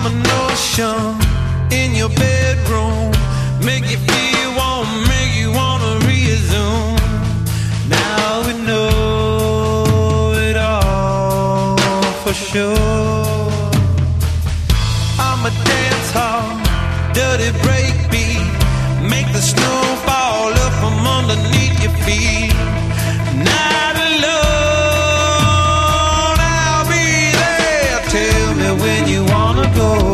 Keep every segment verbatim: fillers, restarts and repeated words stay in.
I'm a notion in your bedroom, make you feel warm, make you wanna resume. Now we know it all for sure. I'm a dance hall, dirty breakbeat, make the snow fall up from underneath your feet. Not alone, I'll be there. Tell me when you wanna go.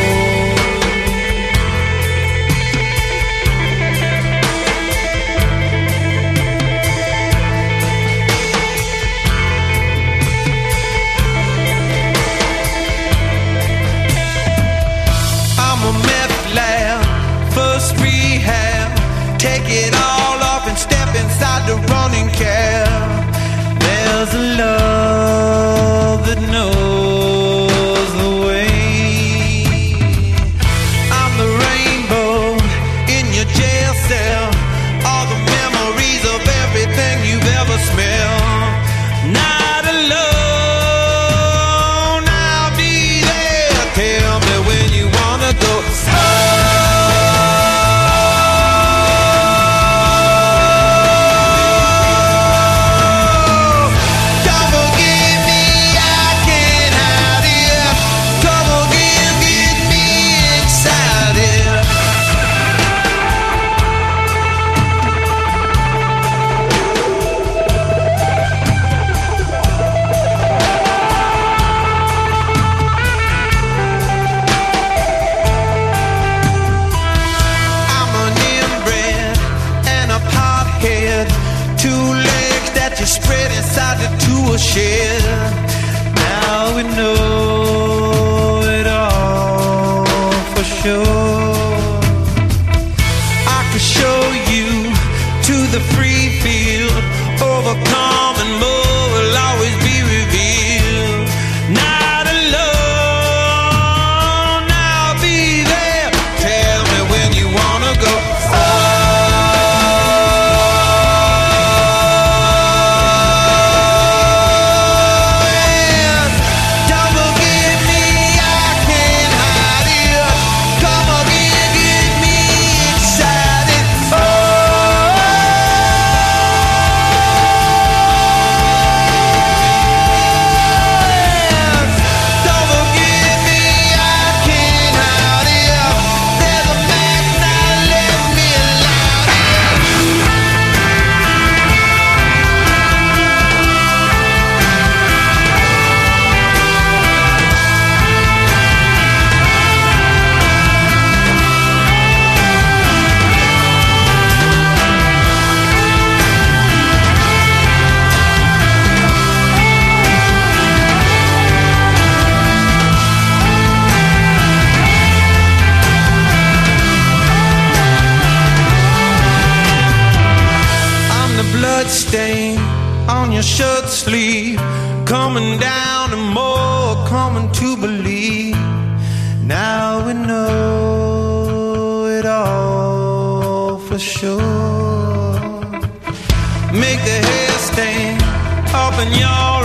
Take it all off and step inside the running cab. There's a love that knows the way. I'm the rainbow in your jail cell, all the memories of everything you've ever smelled. Not alone, I'll be there. Tell me when you wanna go. Spread inside the tool shed. Now we know it all for sure. I could show you to the free field. Overcome and more will always be revealed. Not alone, I'll be there. Tell me when you wanna go. Stain on your shirt sleeve, coming down and more coming to believe. Now we know it all for sure. Make the hair stain up in your